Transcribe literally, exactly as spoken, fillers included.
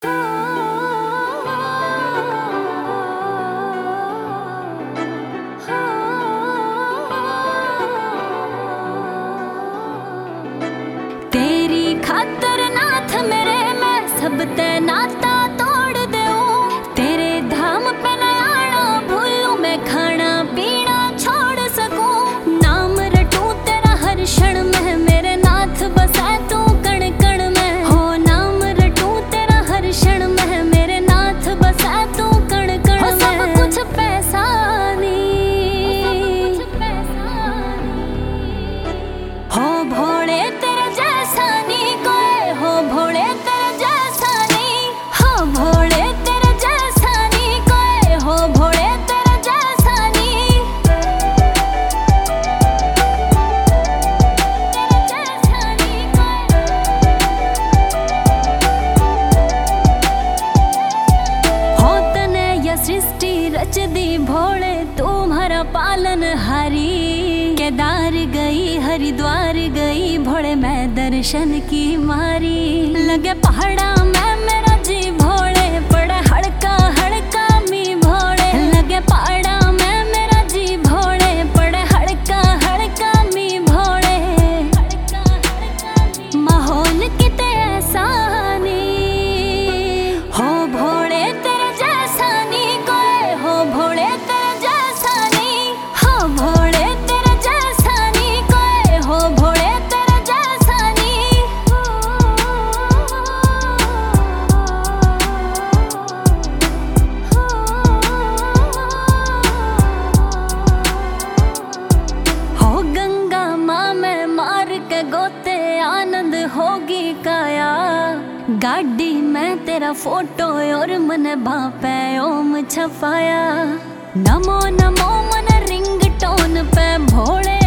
तेरी खातर नाथ मेरे मैं सब ते नाता तोड़ दूं। तेरे धाम पे न आना भूलूं मैं खाना पीना छोड़ सकूं। नाम रटूं तेरा हर क्षण में मेरे नाथ बसा तू कण कण में। हो नाम रटूं तेरा हर क्षण में मेरे नाथ बसा तू कण कण में। सब कुछ पैसा नहीं हो भोले तेरे जैसा नहीं कोई। हो भोले तेरे जैसा नहीं। हो भोले तेरे जैसा नहीं कोई। हो भोले तेरे जैसा नहीं। तेरे जैसा नहीं कोई। हो तने या सृष्टि रच दी भोले तुम्हारा पालन हारी। केदार गई हरिद्वार गई भोले मैं दर्शन की मारी। लगे पहाड़ा में मेरा जी भोले पड़े हड़का हड़का मी भोले। लगे पहाड़ा में मेरा जी भोले पड़े हड़का हड़का मी भोले। माहौल किते ऐसा नहीं हो भोले तेरे जैसा नहीं कोई। हो भोले तेरे जैसा नहीं। हो भोले तेरे जैसा नहीं कोई। हो भोले तेरे जैसा नहीं। हो गंगा माँ में मार के गोते आनंद होगी काया। गाड़ी में तेरा फोटो और मन बापे ओम छपाया। नमो नमो मन रिंग टोन पे भोले